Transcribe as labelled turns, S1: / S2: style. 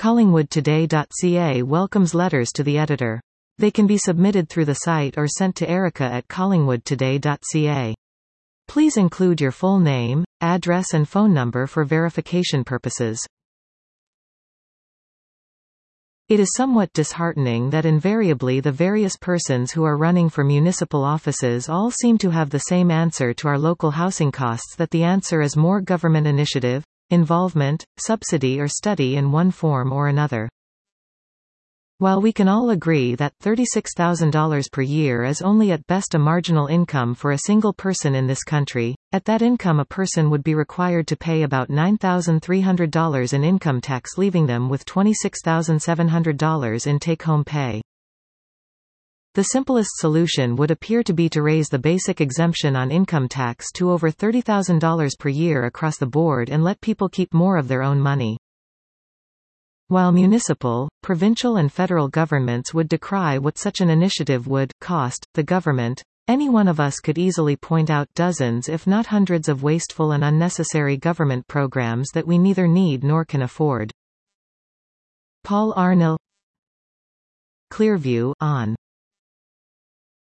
S1: Collingwoodtoday.ca welcomes letters to the editor. They can be submitted through the site or sent to erica@collingwoodtoday.ca. Please include your full name, address and phone number for verification purposes. It is somewhat disheartening that invariably the various persons who are running for municipal offices all seem to have the same answer to our local housing costs, that the answer is more government initiative, involvement, subsidy or study in one form or another. While we can all agree that $36,000 per year is only at best a marginal income for a single person in this country, at that income a person would be required to pay about $9,300 in income tax, leaving them with $26,700 in take-home pay. The simplest solution would appear to be to raise the basic exemption on income tax to over $30,000 per year across the board and let people keep more of their own money. While municipal, provincial and federal governments would decry what such an initiative would cost the government, any one of us could easily point out dozens if not hundreds of wasteful and unnecessary government programs that we neither need nor can afford. Paul Arnall, Clearview, on.